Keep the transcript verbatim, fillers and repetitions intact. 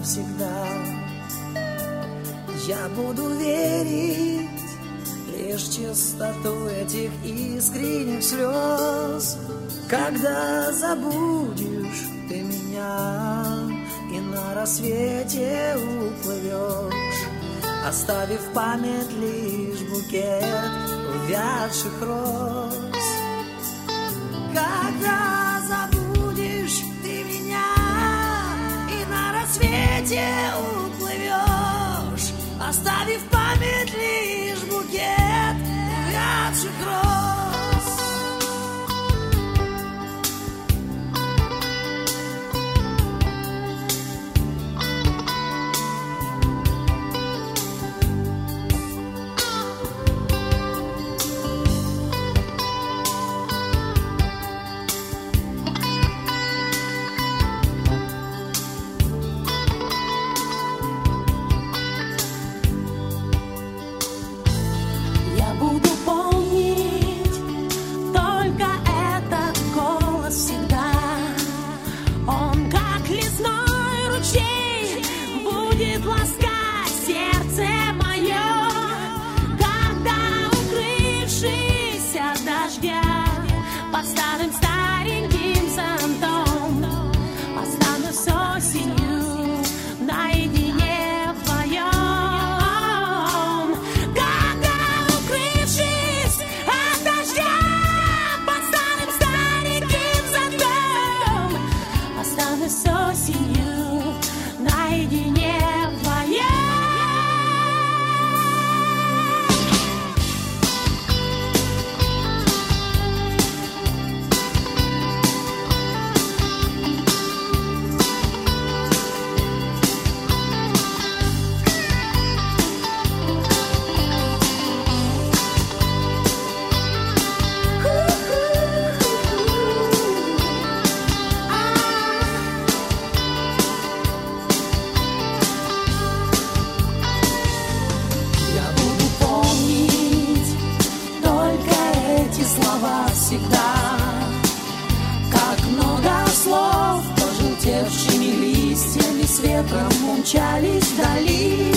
навсегда. Я буду верить лишь в чистоту этих искренних слез, когда забудешь ты меня и на рассвете уплывешь, оставив в память лишь букет увядших роз. Когда забудешь ты меня и на рассвете уплывешь, оставив в память лишь букет увядших роз. Под старым стареньким зонтом останусь осенью наедине вдвоем. Когда, укрывшись от дождя, под старым стареньким зонтом останусь осенью наедине вдвоем. Всегда, как много слов, пожелтевшими листьями с ветром умчались вдали.